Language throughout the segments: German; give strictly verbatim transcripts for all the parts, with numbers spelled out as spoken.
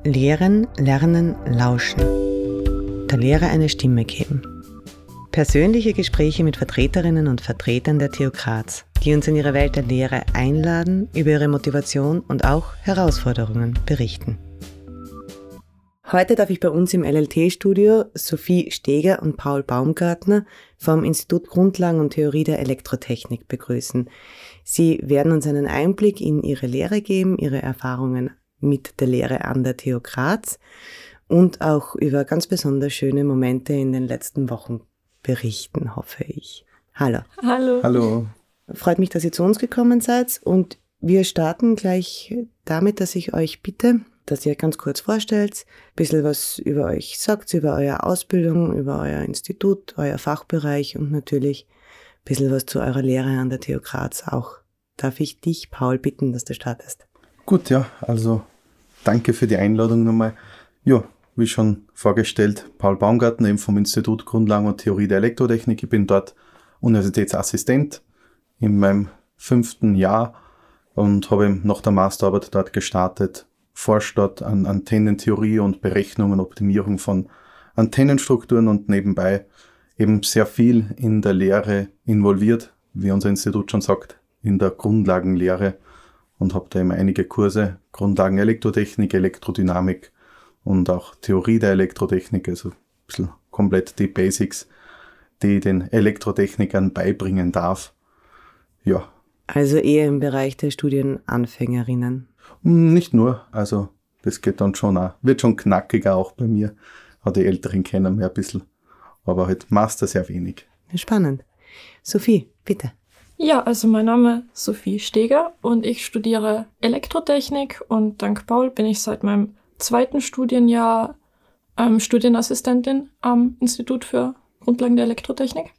Lehren, Lernen, Lauschen. Der Lehre eine Stimme geben. Persönliche Gespräche mit Vertreterinnen und Vertretern der T U Graz, die uns in ihre Welt der Lehre einladen, über ihre Motivation und auch Herausforderungen berichten. Heute darf ich bei uns im L L T-Studio Sophie Steger und Paul Baumgartner vom Institut Grundlagen und Theorie der Elektrotechnik begrüßen. Sie werden uns einen Einblick in ihre Lehre geben, ihre Erfahrungen mit der Lehre an der T U Graz und auch über ganz besonders schöne Momente in den letzten Wochen berichten, hoffe ich. Hallo. Hallo. Hallo. Freut mich, dass ihr zu uns gekommen seid und wir starten gleich damit, dass ich euch bitte, dass ihr ganz kurz vorstellt, ein bisschen was über euch sagt, über eure Ausbildung, über euer Institut, euer Fachbereich und natürlich ein bisschen was zu eurer Lehre an der T U Graz auch. Darf ich dich, Paul, bitten, dass du startest? Gut, ja, also danke für die Einladung nochmal. Ja, wie schon vorgestellt, Paul Baumgartner, eben vom Institut Grundlagen und Theorie der Elektrotechnik. Ich bin dort Universitätsassistent in meinem fünften Jahr und habe eben nach der Masterarbeit dort gestartet, forsche dort an Antennentheorie und Berechnung und Optimierung von Antennenstrukturen und nebenbei eben sehr viel in der Lehre involviert, wie unser Institut schon sagt, in der Grundlagenlehre und habe da eben einige Kurse, Grundlagen Elektrotechnik, Elektrodynamik und auch Theorie der Elektrotechnik, also ein bisschen komplett die Basics, die ich den Elektrotechnikern beibringen darf. Ja. Also eher im Bereich der Studienanfängerinnen. Nicht nur, also das geht dann schon auch, wird schon knackiger auch bei mir. Auch die Älteren kennen mehr ein bisschen, aber halt Master sehr wenig. Spannend. Sophie, bitte. Ja, also mein Name ist Sophie Steger und ich studiere Elektrotechnik und dank Paul bin ich seit meinem zweiten Studienjahr ähm, Studienassistentin am Institut für Grundlagen der Elektrotechnik.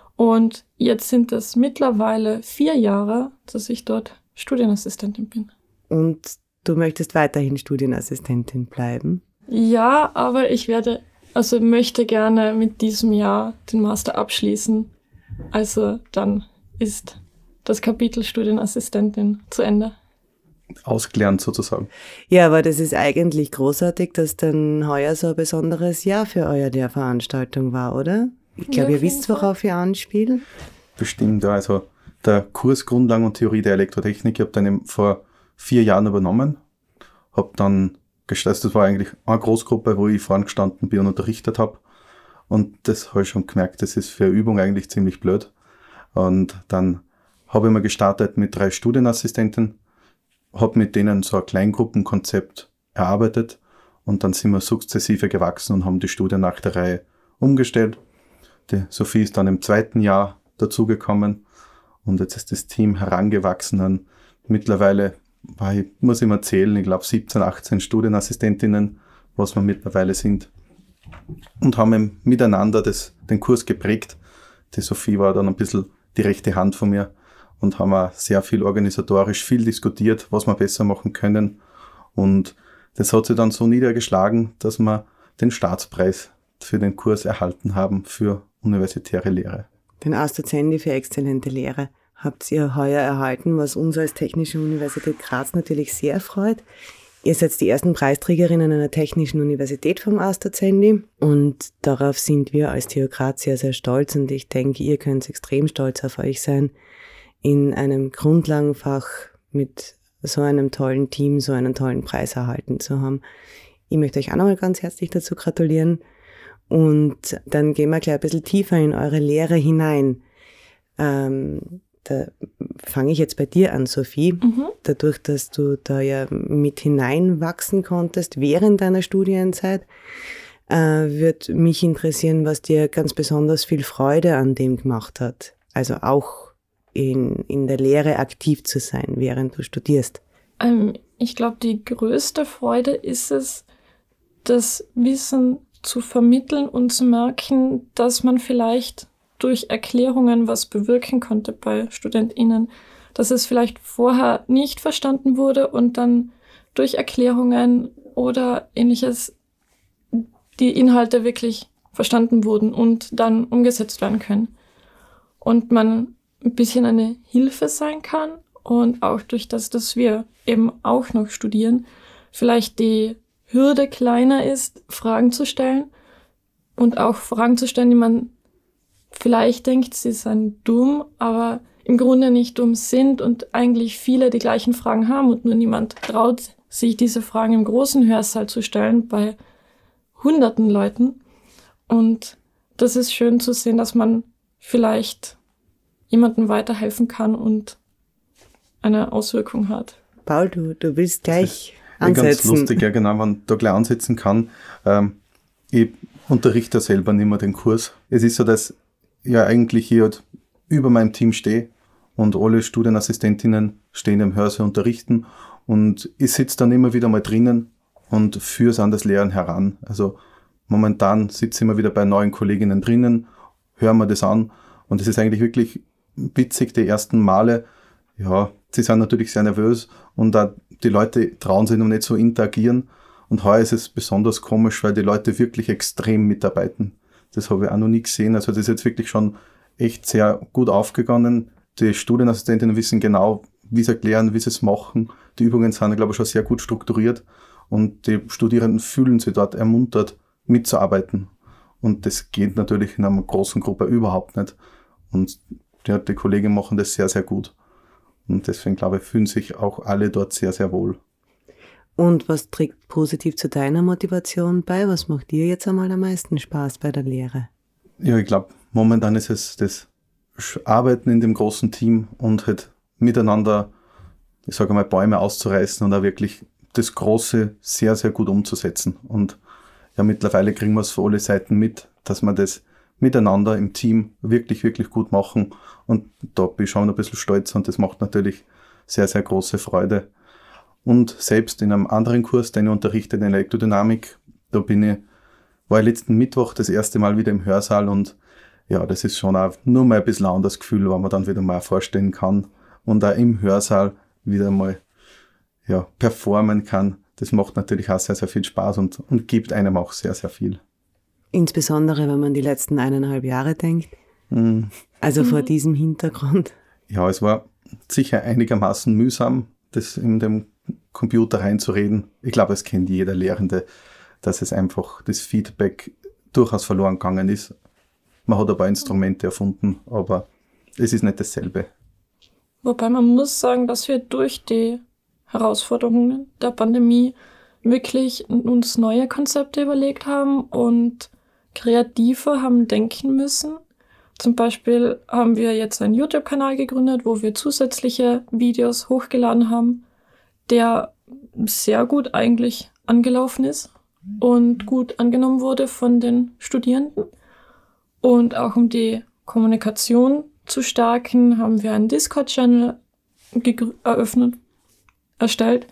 Und jetzt sind es mittlerweile vier Jahre, dass ich dort Studienassistentin bin. Und du möchtest weiterhin Studienassistentin bleiben? Ja, aber ich werde, also möchte gerne mit diesem Jahr den Master abschließen. Also dann ist das Kapitel Studienassistentin zu Ende. Ausgelernt sozusagen. Ja, aber das ist eigentlich großartig, dass dann heuer so ein besonderes Jahr für eure Lehrveranstaltung war, oder? Ich glaube, ja, ihr wisst, worauf ihr anspielt. Bestimmt, ja. Also der Kurs Grundlagen und Theorie der Elektrotechnik, ich habe den eben vor vier Jahren übernommen. Habe dann gestartet, das war eigentlich eine Großgruppe, wo ich vorn gestanden bin und unterrichtet habe. Und das habe ich schon gemerkt, das ist für eine Übung eigentlich ziemlich blöd. Und dann habe ich mal gestartet mit drei Studienassistenten, habe mit denen so ein Kleingruppenkonzept erarbeitet und dann sind wir sukzessive gewachsen und haben die Studie nach der Reihe umgestellt. Die Sophie ist dann im zweiten Jahr dazugekommen und jetzt ist das Team herangewachsen an mittlerweile, ich muss ich mal zählen, ich glaube siebzehn, achtzehn Studienassistentinnen, was wir mittlerweile sind. Und haben eben miteinander das, den Kurs geprägt. Die Sophie war dann ein bisschen die rechte Hand von mir und haben auch sehr viel organisatorisch viel diskutiert, was wir besser machen können. Und das hat sich dann so niedergeschlagen, dass wir den Staatspreis für den Kurs erhalten haben für universitäre Lehre. Den Austacendi für exzellente Lehre habt ihr heuer erhalten, was uns als Technische Universität Graz natürlich sehr freut. Ihr seid die ersten Preisträgerinnen einer Technischen Universität vom Austacendi und darauf sind wir als T U Graz sehr, sehr stolz und ich denke, ihr könnt extrem stolz auf euch sein, in einem Grundlagenfach mit so einem tollen Team so einen tollen Preis erhalten zu haben. Ich möchte euch auch nochmal ganz herzlich dazu gratulieren und dann gehen wir gleich ein bisschen tiefer in eure Lehre hinein. Ähm, Da fange ich jetzt bei dir an, Sophie. Mhm. Dadurch, dass du da ja mit hineinwachsen konntest während deiner Studienzeit, äh, würde mich interessieren, was dir ganz besonders viel Freude an dem gemacht hat. Also auch in, in der Lehre aktiv zu sein, während du studierst. Ähm, ich glaube, die größte Freude ist es, das Wissen zu vermitteln und zu merken, dass man vielleicht durch Erklärungen was bewirken konnte bei StudentInnen, dass es vielleicht vorher nicht verstanden wurde und dann durch Erklärungen oder ähnliches die Inhalte wirklich verstanden wurden und dann umgesetzt werden können. Und man ein bisschen eine Hilfe sein kann und auch durch das, dass wir eben auch noch studieren, vielleicht die Hürde kleiner ist, Fragen zu stellen und auch Fragen zu stellen, die man vielleicht denkt, sie seien dumm, aber im Grunde nicht dumm sind und eigentlich viele die gleichen Fragen haben und nur niemand traut, sich diese Fragen im großen Hörsaal zu stellen bei hunderten Leuten. Und das ist schön zu sehen, dass man vielleicht jemandem weiterhelfen kann und eine Auswirkung hat. Paul, du, du willst gleich ja, ansetzen. Ganz lustig, ja genau, wenn man da gleich ansetzen kann. Ähm, ich unterrichte selber nicht mehr den Kurs. Es ist so, dass ja eigentlich hier halt über meinem Team stehe und alle Studienassistentinnen stehen im Hörsaal unterrichten und ich sitze dann immer wieder mal drinnen und führe es an das Lehren heran. Also momentan sitze ich immer wieder bei neuen Kolleginnen drinnen, hören wir das an und es ist eigentlich wirklich witzig, die ersten Male, ja, sie sind natürlich sehr nervös und auch die Leute trauen sich noch nicht so interagieren und heuer ist es besonders komisch, weil die Leute wirklich extrem mitarbeiten. Das habe ich auch noch nie gesehen. Also das ist jetzt wirklich schon echt sehr gut aufgegangen. Die Studienassistentinnen wissen genau, wie sie erklären, wie sie es machen. Die Übungen sind, glaube ich, schon sehr gut strukturiert. Und die Studierenden fühlen sich dort ermuntert, mitzuarbeiten. Und das geht natürlich in einer großen Gruppe überhaupt nicht. Und ja, die Kollegen machen das sehr, sehr gut. Und deswegen, glaube ich, fühlen sich auch alle dort sehr, sehr wohl. Und was trägt positiv zu deiner Motivation bei? Was macht dir jetzt einmal am meisten Spaß bei der Lehre? Ja, ich glaube, momentan ist es das Arbeiten in dem großen Team und halt miteinander, ich sage mal, Bäume auszureißen und auch wirklich das Große sehr, sehr gut umzusetzen. Und ja, mittlerweile kriegen wir es für alle Seiten mit, dass wir das miteinander im Team wirklich, wirklich gut machen. Und da bin ich schon ein bisschen stolz und das macht natürlich sehr, sehr große Freude. Und selbst in einem anderen Kurs, den ich unterrichte, in Elektrodynamik, da bin ich, war ich letzten Mittwoch das erste Mal wieder im Hörsaal und ja, das ist schon auch nur mal ein bisschen ein anderes Gefühl, wenn man dann wieder mal vorstellen kann und auch im Hörsaal wieder mal ja, performen kann. Das macht natürlich auch sehr, sehr viel Spaß und, und gibt einem auch sehr, sehr viel. Insbesondere, wenn man die letzten eineinhalb Jahre denkt. Mm. Also vor diesem Hintergrund. Ja, es war sicher einigermaßen mühsam, das in dem Computer reinzureden. Ich glaube, es kennt jeder Lehrende, dass es einfach das Feedback durchaus verloren gegangen ist. Man hat ein paar Instrumente erfunden, aber es ist nicht dasselbe. Wobei man muss sagen, dass wir durch die Herausforderungen der Pandemie wirklich uns neue Konzepte überlegt haben und kreativer haben denken müssen. Zum Beispiel haben wir jetzt einen YouTube-Kanal gegründet, wo wir zusätzliche Videos hochgeladen haben, der sehr gut eigentlich angelaufen ist und gut angenommen wurde von den Studierenden. Und auch um die Kommunikation zu stärken, haben wir einen Discord-Channel gegr- eröffnet, erstellt,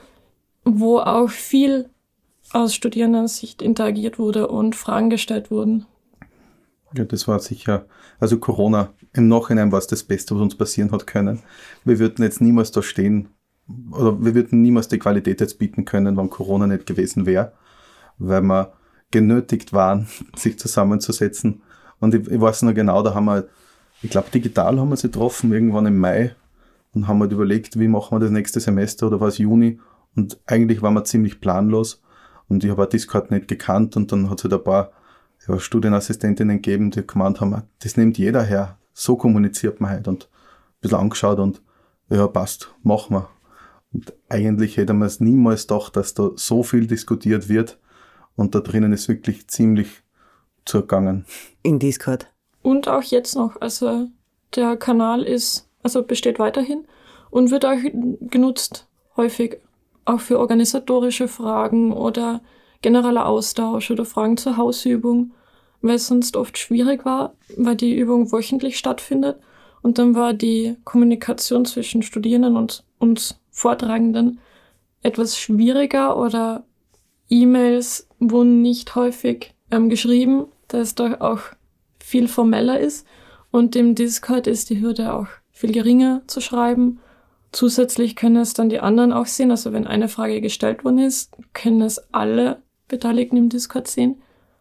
wo auch viel aus Studierendensicht interagiert wurde und Fragen gestellt wurden. Ja, das war sicher, also Corona im Nachhinein war es das Beste, was uns passieren hat können. Wir würden jetzt niemals da stehen, oder wir würden niemals die Qualität jetzt bieten können, wenn Corona nicht gewesen wäre, weil wir genötigt waren, sich zusammenzusetzen. Und ich, ich weiß noch genau, da haben wir, ich glaube digital haben wir sie getroffen, irgendwann im Mai und haben halt überlegt, wie machen wir das nächste Semester oder war es Juni und eigentlich waren wir ziemlich planlos und ich habe auch Discord nicht gekannt und dann hat es halt ein paar ja, Studienassistentinnen gegeben, die gemeint haben, das nimmt jeder her, so kommuniziert man halt und ein bisschen angeschaut und ja, passt, machen wir. Und eigentlich hätte man es niemals gedacht, dass da so viel diskutiert wird und da drinnen ist wirklich ziemlich zugegangen. In Discord. Und auch jetzt noch, also der Kanal ist, also besteht weiterhin und wird auch genutzt, häufig auch für organisatorische Fragen oder genereller Austausch oder Fragen zur Hausübung, weil es sonst oft schwierig war, weil die Übung wöchentlich stattfindet und dann war die Kommunikation zwischen Studierenden und uns Vortragenden etwas schwieriger oder E-Mails wurden nicht häufig ähm, geschrieben, da es doch auch viel formeller ist und im Discord ist die Hürde auch viel geringer zu schreiben. Zusätzlich können es dann die anderen auch sehen, also wenn eine Frage gestellt worden ist, können es alle Beteiligten im Discord sehen.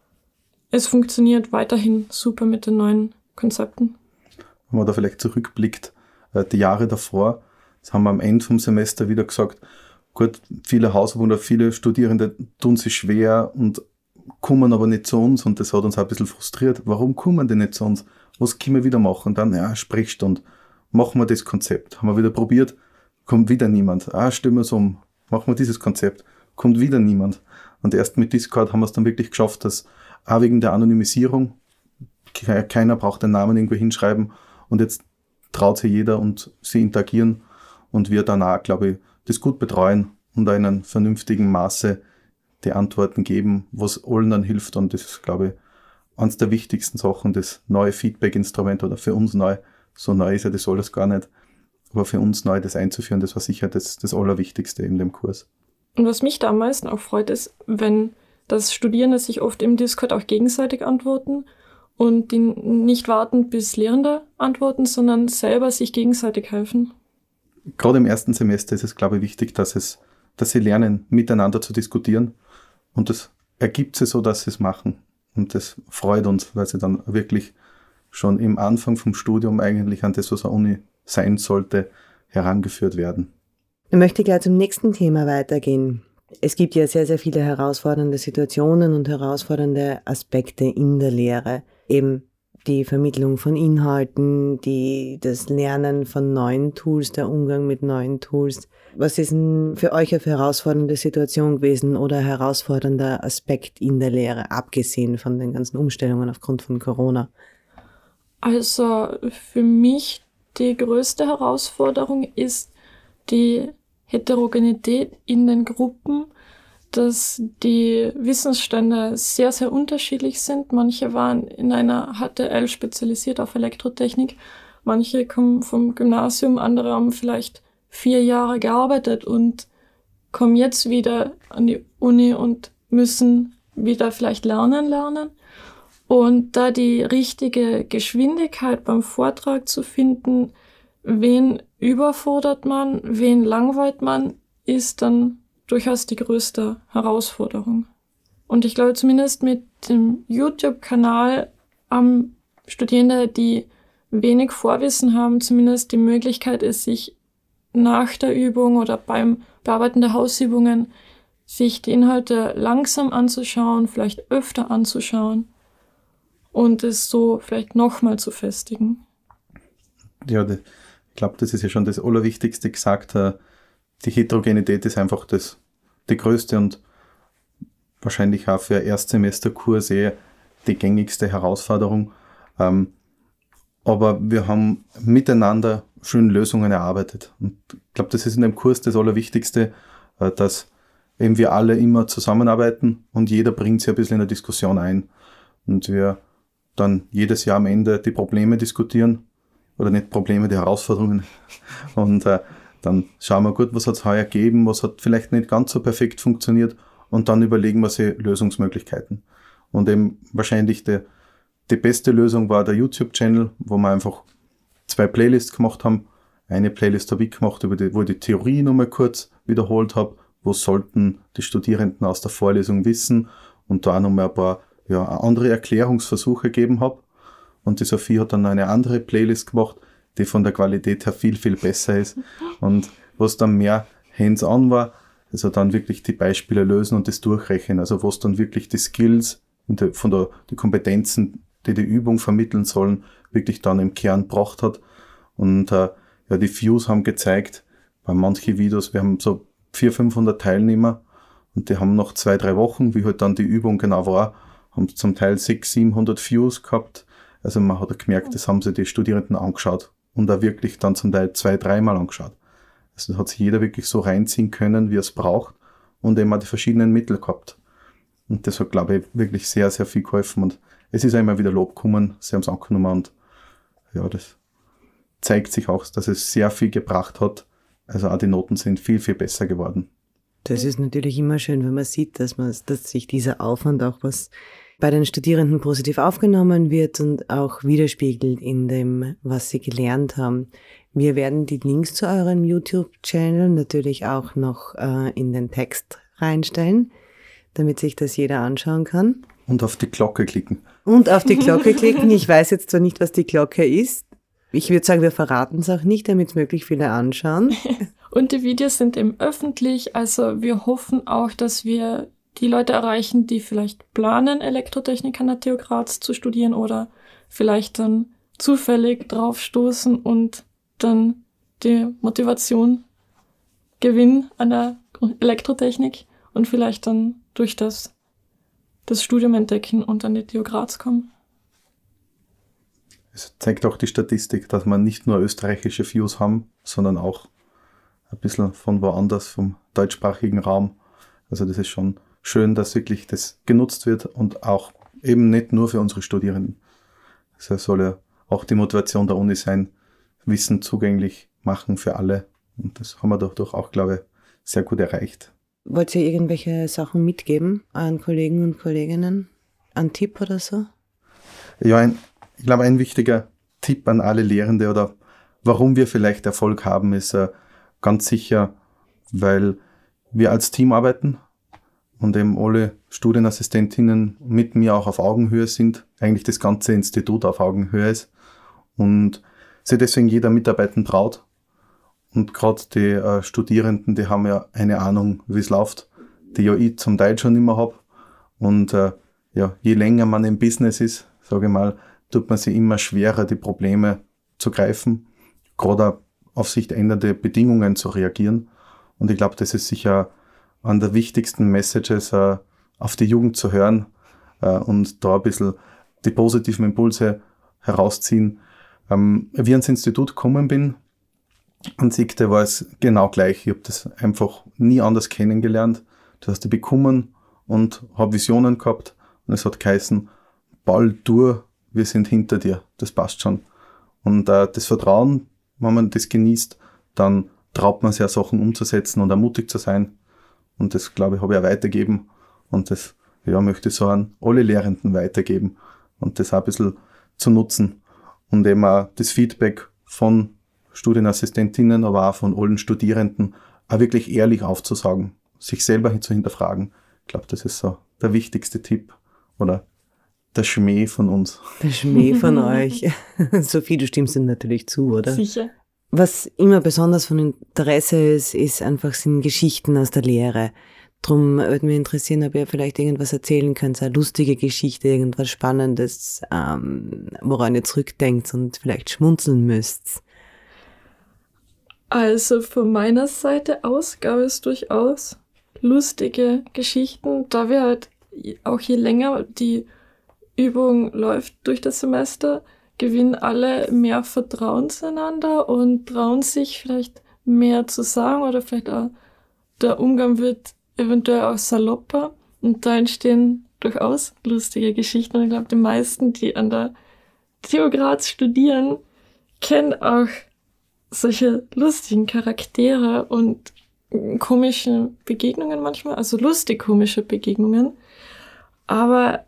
Es funktioniert weiterhin super mit den neuen Konzepten. Wenn man da vielleicht zurückblickt, die Jahre davor, das haben wir am Ende vom Semester wieder gesagt, gut, viele Hausübungen oder viele Studierende tun sich schwer und kommen aber nicht zu uns und das hat uns auch ein bisschen frustriert. Warum kommen die nicht zu uns? Was können wir wieder machen? Dann, ja, Sprechstunde. Machen wir das Konzept. Haben wir wieder probiert, kommt wieder niemand. Ah, stellen wir es um. Machen wir dieses Konzept. Kommt wieder niemand. Und erst mit Discord haben wir es dann wirklich geschafft, dass auch wegen der Anonymisierung, keiner braucht den Namen irgendwo hinschreiben und jetzt traut sich jeder und sie interagieren und wir dann auch, glaube ich, das gut betreuen und in einem vernünftigen Maße die Antworten geben, was allen dann hilft. Und das ist, glaube ich, eines der wichtigsten Sachen, das neue Feedback-Instrument oder für uns neu. So neu ist ja das alles gar nicht. Aber für uns neu das einzuführen, das war sicher das, das Allerwichtigste in dem Kurs. Und was mich da am meisten auch freut, ist, wenn das Studierende sich oft im Discord auch gegenseitig antworten und die nicht warten, bis Lehrende antworten, sondern selber sich gegenseitig helfen. Gerade im ersten Semester ist es, glaube ich, wichtig, dass es, dass sie lernen, miteinander zu diskutieren. Und das ergibt sie so, dass sie es machen. Und das freut uns, weil sie dann wirklich schon im Anfang vom Studium eigentlich an das, was eine Uni sein sollte, herangeführt werden. Ich möchte gleich zum nächsten Thema weitergehen. Es gibt ja sehr, sehr viele herausfordernde Situationen und herausfordernde Aspekte in der Lehre. Eben die Vermittlung von Inhalten, die, das Lernen von neuen Tools, der Umgang mit neuen Tools. Was ist denn für euch eine herausfordernde Situation gewesen oder ein herausfordernder Aspekt in der Lehre, abgesehen von den ganzen Umstellungen aufgrund von Corona? Also für mich die größte Herausforderung ist die Heterogenität in den Gruppen, dass die Wissensstände sehr, sehr unterschiedlich sind. Manche waren in einer H T L spezialisiert auf Elektrotechnik, manche kommen vom Gymnasium, andere haben vielleicht vier Jahre gearbeitet und kommen jetzt wieder an die Uni und müssen wieder vielleicht lernen lernen. Und da die richtige Geschwindigkeit beim Vortrag zu finden, wen überfordert man, wen langweilt man, ist dann durchaus die größte Herausforderung. Und ich glaube, zumindest mit dem YouTube-Kanal haben Studierende, die wenig Vorwissen haben, zumindest die Möglichkeit, es sich nach der Übung oder beim Bearbeiten der Hausübungen sich die Inhalte langsam anzuschauen, vielleicht öfter anzuschauen und es so vielleicht nochmal zu festigen. Ja, ich glaube, das ist ja schon das Allerwichtigste gesagt. Die Heterogenität ist einfach das, die größte und wahrscheinlich auch für Erstsemesterkurse die gängigste Herausforderung. Ähm, aber wir haben miteinander schön Lösungen erarbeitet. Und ich glaube, das ist in dem Kurs das Allerwichtigste, äh, dass eben wir alle immer zusammenarbeiten und jeder bringt sich ein bisschen in der Diskussion ein. Und wir dann jedes Jahr am Ende die Probleme diskutieren, oder nicht Probleme, die Herausforderungen. Und äh, dann schauen wir gut, was hat es heuer gegeben, was hat vielleicht nicht ganz so perfekt funktioniert und dann überlegen wir sich Lösungsmöglichkeiten. Und eben wahrscheinlich die, die beste Lösung war der YouTube-Channel, wo wir einfach zwei Playlists gemacht haben. Eine Playlist habe ich gemacht, über die, wo ich die Theorie nochmal kurz wiederholt habe, wo sollten die Studierenden aus der Vorlesung wissen und da auch nochmal ein paar ja, andere Erklärungsversuche gegeben habe. Und die Sophie hat dann eine andere Playlist gemacht, die von der Qualität her viel, viel besser ist. Und was dann mehr hands-on war, also dann wirklich die Beispiele lösen und das durchrechnen. Also was dann wirklich die Skills und die, von der, die Kompetenzen, die die Übung vermitteln sollen, wirklich dann im Kern gebracht hat. Und äh, ja, die Views haben gezeigt, bei manchen Videos, wir haben so vierhundert, fünfhundert Teilnehmer und die haben nach zwei, drei Wochen, wie halt dann die Übung genau war, haben zum Teil sechshundert, siebenhundert Views gehabt. Also man hat gemerkt, das haben sich die Studierenden angeschaut und auch wirklich dann zum Teil zwei, dreimal angeschaut. Also da hat sich jeder wirklich so reinziehen können, wie er es braucht und eben auch die verschiedenen Mittel gehabt. Und das hat, glaube ich, wirklich sehr, sehr viel geholfen und es ist auch immer wieder Lob gekommen, sie haben es angenommen und ja, das zeigt sich auch, dass es sehr viel gebracht hat. Also auch die Noten sind viel, viel besser geworden. Das ist natürlich immer schön, wenn man sieht, dass man, dass sich dieser Aufwand auch was bei den Studierenden positiv aufgenommen wird und auch widerspiegelt in dem, was sie gelernt haben. Wir werden die Links zu eurem YouTube-Channel natürlich auch noch äh, in den Text reinstellen, damit sich das jeder anschauen kann. Und auf die Glocke klicken. Und auf die Glocke klicken. Ich weiß jetzt zwar nicht, was die Glocke ist. Ich würde sagen, wir verraten es auch nicht, damit es möglichst viele anschauen. Und die Videos sind eben öffentlich, also wir hoffen auch, dass wir die Leute erreichen, die vielleicht planen, Elektrotechnik an der T U Graz zu studieren oder vielleicht dann zufällig drauf stoßen und dann die Motivation gewinnen an der Elektrotechnik und vielleicht dann durch das, das Studium entdecken und an die T U Graz kommen. Es zeigt auch die Statistik, dass wir nicht nur österreichische Views haben, sondern auch ein bisschen von woanders, vom deutschsprachigen Raum. Also das ist schon schön, dass wirklich das genutzt wird und auch eben nicht nur für unsere Studierenden. Das soll ja auch die Motivation der Uni sein, Wissen zugänglich machen für alle. Und das haben wir dadurch auch, glaube ich, sehr gut erreicht. Wollt ihr irgendwelche Sachen mitgeben an Kollegen und Kolleginnen? Ein Tipp oder so? Ja, ein, ich glaube, ein wichtiger Tipp an alle Lehrende oder warum wir vielleicht Erfolg haben, ist äh, ganz sicher, weil wir als Team arbeiten und eben alle Studienassistentinnen mit mir auch auf Augenhöhe sind, eigentlich das ganze Institut auf Augenhöhe ist und sich deswegen jeder mitarbeiten traut. Und gerade die äh, Studierenden, die haben ja eine Ahnung, wie es läuft, die ja ich zum Teil schon immer habe. Und äh, ja, je länger man im Business ist, sage ich mal, tut man sich immer schwerer, die Probleme zu greifen, gerade auf sich ändernde Bedingungen zu reagieren. Und ich glaube, das ist sicher eine der wichtigsten Messages, äh, auf die Jugend zu hören äh, und da ein bisschen die positiven Impulse herausziehen. Ähm, wie ich ins Institut gekommen bin, an Siegte war es genau gleich. Ich habe das einfach nie anders kennengelernt. Das heißt, ich bin gekommen und habe Visionen gehabt und es hat geheißen, bald durch, wir sind hinter dir, das passt schon. Und äh, das Vertrauen, wenn man das genießt, dann traut man sich ja Sachen umzusetzen und ermutigt zu sein. Und das, glaube ich, habe ich auch weitergegeben und das ja, möchte ich so an alle Lehrenden weitergeben und das auch ein bisschen zu nutzen und eben auch das Feedback von Studienassistentinnen, aber auch von allen Studierenden, auch wirklich ehrlich aufzusagen, sich selber zu hinterfragen. Ich glaube, das ist so der wichtigste Tipp oder der Schmäh von uns. Der Schmäh von euch. Sophie, du stimmst ihm natürlich zu, oder? Sicher. Was immer besonders von Interesse ist, ist einfach sind Geschichten aus der Lehre. Drum würde mich interessieren, ob ihr vielleicht irgendwas erzählen könnt, so eine lustige Geschichte, irgendwas Spannendes, ähm, woran ihr zurückdenkt und vielleicht schmunzeln müsst. Also von meiner Seite aus gab es durchaus lustige Geschichten, da wir halt auch je länger die Übung läuft durch das Semester, gewinnen alle mehr Vertrauen zueinander und trauen sich vielleicht mehr zu sagen oder vielleicht auch der Umgang wird eventuell auch salopper und da entstehen durchaus lustige Geschichten und ich glaube, die meisten, die an der T U Graz studieren, kennen auch solche lustigen Charaktere und komische Begegnungen manchmal, also lustig komische Begegnungen. Aber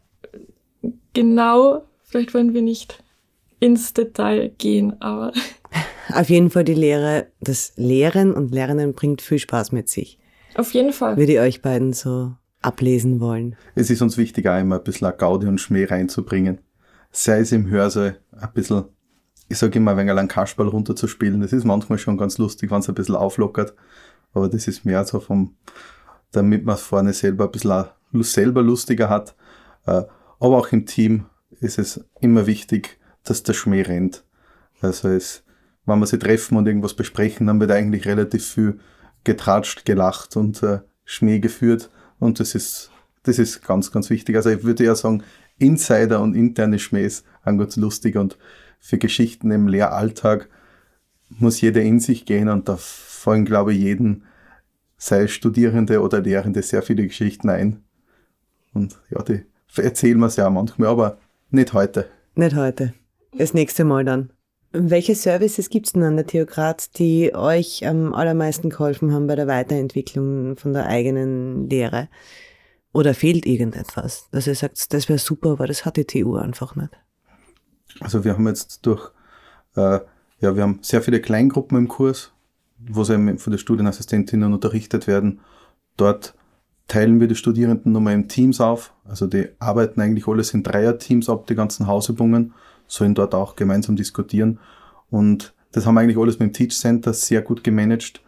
genau, vielleicht wollen wir nicht ins Detail gehen, aber... Auf jeden Fall die Lehre, das Lehren und Lernen bringt viel Spaß mit sich. Auf jeden Fall. Würde ich euch beiden so ablesen wollen. Es ist uns wichtig, auch immer ein bisschen Gaudi und Schmäh reinzubringen. Sei es im Hörsaal ein bisschen, ich sage immer, ein wenig einen Kasperl runterzuspielen. Das ist manchmal schon ganz lustig, wenn es ein bisschen auflockert. Aber das ist mehr so vom, damit man vorne selber ein bisschen auch selber lustiger hat. Aber auch im Team ist es immer wichtig, dass der Schmäh rennt. Also es, wenn wir sie treffen und irgendwas besprechen, dann wird eigentlich relativ viel getratscht, gelacht und äh, Schmäh geführt. Und das ist, das ist ganz, ganz wichtig. Also ich würde ja sagen, Insider und interne Schmähs sind ganz lustig und für Geschichten im Lehralltag muss jeder in sich gehen und da fallen, glaube ich, jeden, sei es Studierende oder Lehrende, sehr viele Geschichten ein. Und ja, die erzählen wir es ja manchmal, aber nicht heute. Nicht heute. Das nächste Mal dann. Welche Services gibt es denn an der T U Graz, die euch am allermeisten geholfen haben bei der Weiterentwicklung von der eigenen Lehre? Oder fehlt irgendetwas, dass ihr sagt, das wäre super, aber das hat die T U einfach nicht? Also wir haben jetzt durch, äh, ja, wir haben sehr viele Kleingruppen im Kurs, wo sie von den Studienassistentinnen unterrichtet werden. Dort teilen wir die Studierenden nochmal in Teams auf. Also die arbeiten eigentlich alles in Dreier-Teams ab, die ganzen Hausübungen, sollen dort auch gemeinsam diskutieren. Und das haben wir eigentlich alles mit dem Teach Center sehr gut gemanagt.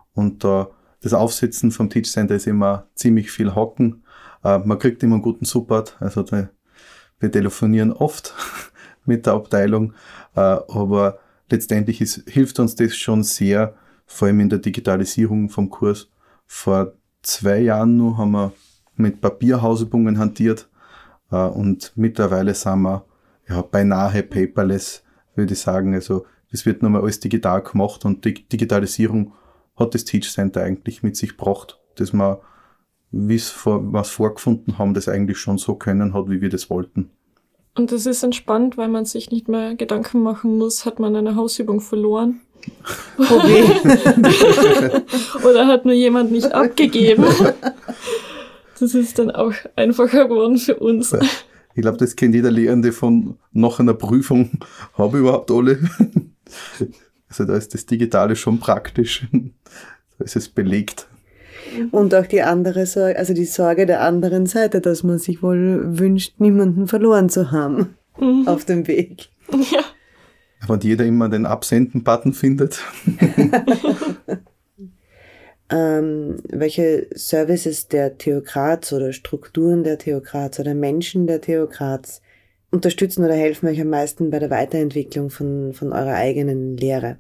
Und da das Aufsetzen vom Teach Center ist immer ziemlich viel Hocken. Äh, man kriegt immer einen guten Support. Also da, wir telefonieren oft mit der Abteilung, äh, aber letztendlich ist, hilft uns das schon sehr, vor allem in der Digitalisierung vom Kurs. Vor zwei Jahren nur haben wir mit Papierhausübungen hantiert äh, und mittlerweile sind wir ja, beinahe paperless, würde ich sagen. Also es wird nochmal alles digital gemacht und die Digitalisierung hat das Teach Center eigentlich mit sich gebracht, dass wir, wie es vor, was vorgefunden haben, das eigentlich schon so können hat, wie wir das wollten. Und das ist entspannt, weil man sich nicht mehr Gedanken machen muss, hat man eine Hausübung verloren? Okay. Oder hat nur jemand nicht abgegeben? Das ist dann auch einfacher geworden für uns. Ich glaube, das kennt jeder Lehrende von nach einer Prüfung. Habe ich überhaupt alle? Also da ist das Digitale schon praktisch. Da ist es belegt. Und auch die andere Sorge, also die Sorge der anderen Seite, dass man sich wohl wünscht, niemanden verloren zu haben mhm. auf dem Weg. Ja. Wenn jeder immer den Absenden-Button findet. ähm, welche Services der T U Graz oder Strukturen der T U Graz oder Menschen der T U Graz unterstützen oder helfen euch am meisten bei der Weiterentwicklung von, von eurer eigenen Lehre?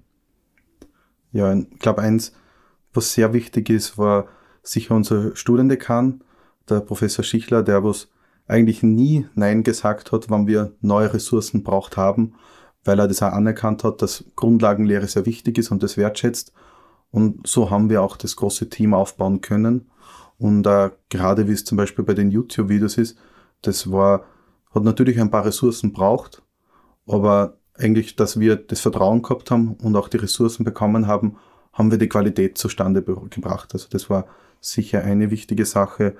Ja, ich glaube, eins, was sehr wichtig ist, war sicher unser Studiendekan, der Professor Schichler, der was eigentlich nie Nein gesagt hat, wenn wir neue Ressourcen braucht haben, weil er das auch anerkannt hat, dass Grundlagenlehre sehr wichtig ist und das wertschätzt. Und so haben wir auch das große Team aufbauen können. Und äh, gerade wie es zum Beispiel bei den YouTube-Videos ist, das war, hat natürlich ein paar Ressourcen braucht, aber eigentlich, dass wir das Vertrauen gehabt haben und auch die Ressourcen bekommen haben, haben wir die Qualität zustande gebracht. Also das war sicher eine wichtige Sache.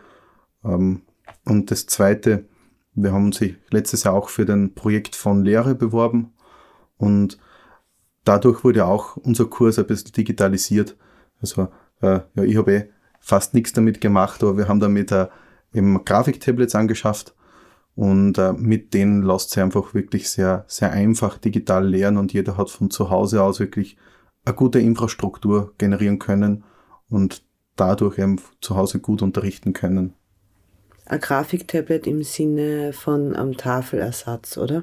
Und das Zweite, wir haben sich letztes Jahr auch für den Projekt von Lehre beworben und dadurch wurde auch unser Kurs ein bisschen digitalisiert. Also äh, ja, ich habe eh fast nichts damit gemacht, aber wir haben damit äh, eben Grafiktablets angeschafft und äh, mit denen lässt sich einfach wirklich sehr, sehr einfach digital lernen und jeder hat von zu Hause aus wirklich eine gute Infrastruktur generieren können und dadurch eben zu Hause gut unterrichten können. Ein Grafiktablet im Sinne von einem Tafelersatz, oder?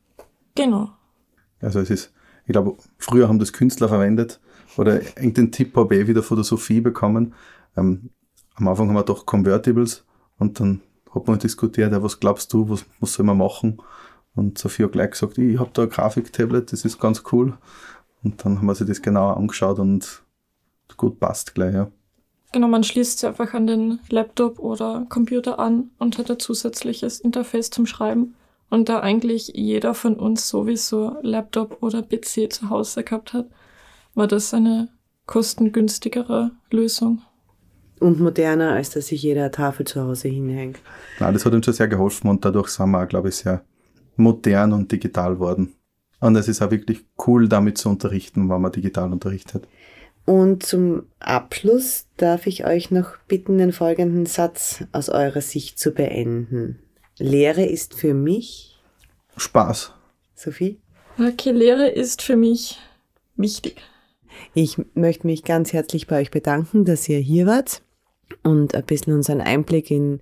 Genau. Also es ist, ich glaube, früher haben das Künstler verwendet oder irgendeinen Tipp habe ich wieder von der Sophie bekommen. Ähm, am Anfang haben wir doch Convertibles und dann hat man diskutiert, ja, was glaubst du, was, was soll man machen? Und Sophie hat gleich gesagt, ich habe da ein Grafiktablet, das ist ganz cool. Und dann haben wir sich das genauer angeschaut und gut passt gleich, ja. Genau, man schließt sich einfach an den Laptop oder Computer an und hat ein zusätzliches Interface zum Schreiben. Und da eigentlich jeder von uns sowieso Laptop oder P C zu Hause gehabt hat, war das eine kostengünstigere Lösung. Und moderner, als dass sich jeder eine Tafel zu Hause hinhängt. Nein, das hat uns schon sehr geholfen und dadurch sind wir auch, glaube ich, sehr modern und digital worden. Und es ist auch wirklich cool, damit zu unterrichten, wenn man digital unterrichtet. Und zum Abschluss darf ich euch noch bitten, den folgenden Satz aus eurer Sicht zu beenden. Lehre ist für mich Spaß. Sophie? Okay, Lehre ist für mich wichtig. Ich möchte mich ganz herzlich bei euch bedanken, dass ihr hier wart und ein bisschen uns einen Einblick in,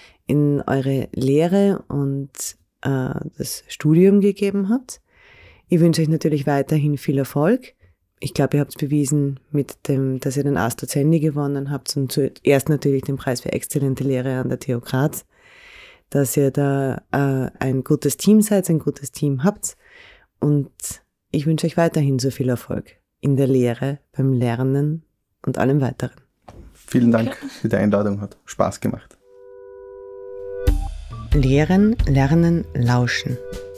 in eure Lehre und äh, das Studium gegeben habt. Ich wünsche euch natürlich weiterhin viel Erfolg. Ich glaube, ihr habt es bewiesen, mit dem, dass ihr den AStRZENDI gewonnen habt und zuerst natürlich den Preis für exzellente Lehre an der T U Graz, dass ihr da äh, ein gutes Team seid, ein gutes Team habt. Und ich wünsche euch weiterhin so viel Erfolg in der Lehre, beim Lernen und allem Weiteren. Vielen Dank für die Einladung, hat Spaß gemacht. Lehren, Lernen, Lauschen.